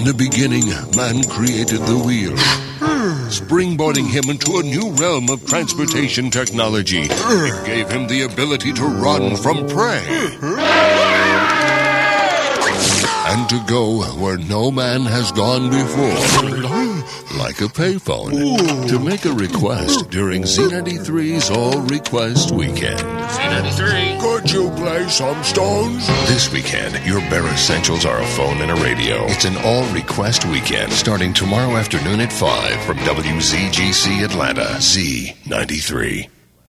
In the beginning, man created the wheel, springboarding him into a new realm of transportation technology. It gave him the ability to run from prey and to go where no man has gone before. Like a payphone. To make a request during Z93's All Request Weekend. Z93. Could you play some Stones? This weekend, your bare essentials are a phone and a radio. It's an All Request Weekend starting tomorrow afternoon at 5 from WZGC Atlanta. Z93.